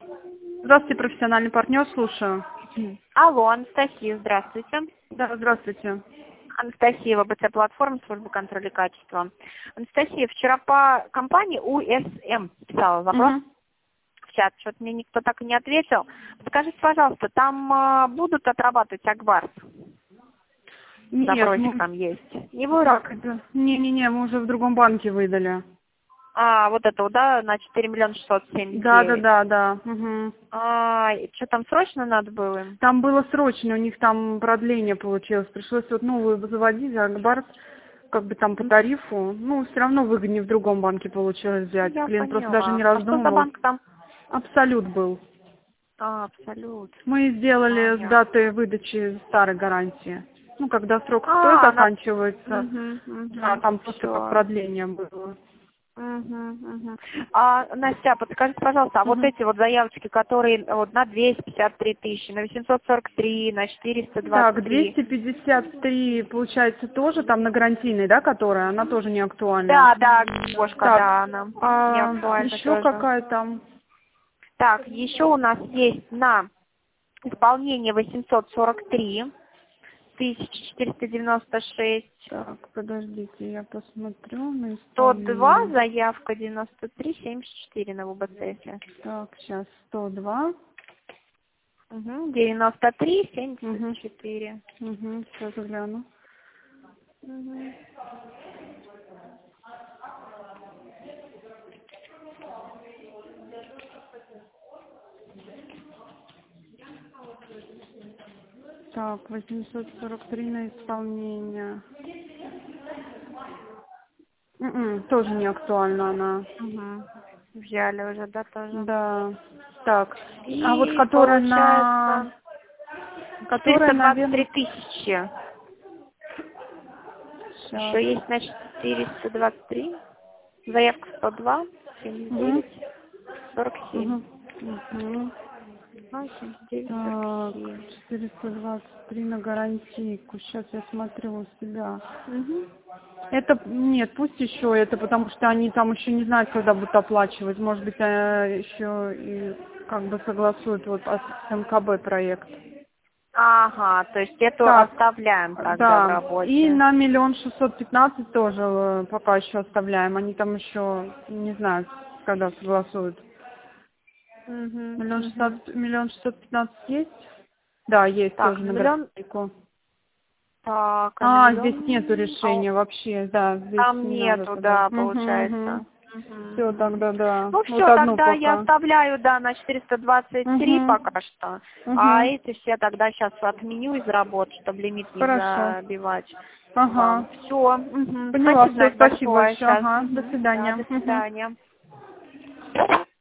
Здравствуйте, профессиональный партнер, слушаю. Алло, Анастасия, здравствуйте. Да, здравствуйте. Анастасия, ВБЦ платформа, служба контроля качества. Анастасия, вчера по компании УСМ писала запрос Мгм. в чат, что-то мне никто так и не ответил. Скажите, пожалуйста, там будут отрабатывать Акбарс? Нет, Запросик там есть. Не будут? как это? Не-не-не, мы уже в другом банке выдали. А, вот это, да, на 4 миллиона 679. Да. Мгм. А, что там срочно надо было им? Там было срочно, у них там продление получилось. Пришлось вот новую заводить, Акбарс, как бы там по тарифу. Ну, все равно выгоднее в другом банке получилось взять. Я Клиент просто даже поняла. не А что за раздумывал. банк там? Абсолют был. А, Абсолют. Мы сделали с Понятно. даты выдачи старой гарантии. Ну, когда срок стой А, она... заканчивается, да, там просто как Все. продление было. А, Настя, подскажите, пожалуйста, а вот Мгм. эти вот заявочки, которые вот на 253 тысячи, на 843, на Так, 423. 253, получается, тоже там на гарантийной, да, которая, она тоже не актуальна. Да, да, кошка, Так, да, она не а актуальна еще тоже. какая там? Так, еще у нас есть на исполнение 843 496. Так, подождите, я посмотрю на 102, исполнение. заявка 93 74 на ВБЦ. Так, сейчас 102. 93 Угу, 74. угу, сейчас гляну. Мгм. Так, 843 на исполнение. Тоже не актуальна она. Мгм. Взяли уже, да, тоже. Да. Так. А вот И которая на... получается Которая, 423 наверное... тысячи. Сейчас. Еще есть, значит, 423. Заявка 102, Угу. 79, 47. Угу. Угу. 79, Так, 47. 423 на гарантийку. Сейчас я смотрю у себя. Угу. Это, нет, пусть еще это, потому что они там еще не знают, когда будут оплачивать. Может быть, еще и как бы согласуют вот с МКБ проект. Ага, то есть эту Так, оставляем тогда в да. И работе. на 1 615 000 тоже пока еще оставляем. Они там еще не знают, когда согласуют. Угу. 1 615 000 есть? Да, есть Так, тоже на на миллион. гарантийку. Так, а на А, здесь нету миллион. решения вообще, да, здесь Там не надо нету, подавать. да, получается. Все, тогда да. Ну Вот все, одну тогда я пока. оставляю, да, на 423 Угу, пока что. А угу. эти все тогда сейчас отменю из работы, чтобы лимит не Хорошо. забивать Ага. вам. Все, Поняла, хотите все, знать спасибо большое большое. сейчас. Ага, до Да, свидания. до Угу. свидания.